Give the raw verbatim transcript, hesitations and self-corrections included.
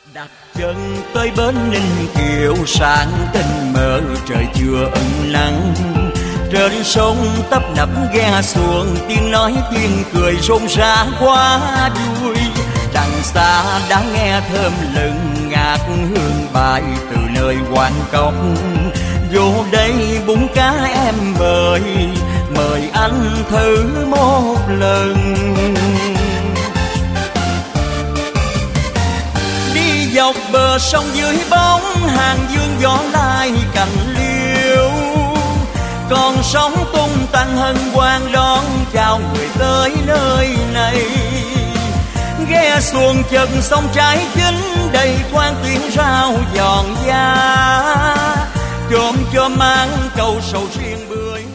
Đặt chân tới bến Ninh Kiều, sáng tinh mơ trời chưa ẩn nắng. Trên sông tấp nập ghe xuồng, tiếng nói tiếng cười rộn rã quá vui. Đằng xa đã nghe thơm lừng ngát hương bay từ nơi quan cốc. Vô đây bún cá em mời, mời anh thử một lần. Đi dọc bờ sông dưới bóng hàng dương gió lai cành liễu, còn sóng tung tăng hân hoan đón chào người tới nơi này. Ghe xuồng chật sông trái chính đầy khoan tiếng rao giòn giá, chôm chôm mang câu sầu riêng bưởi.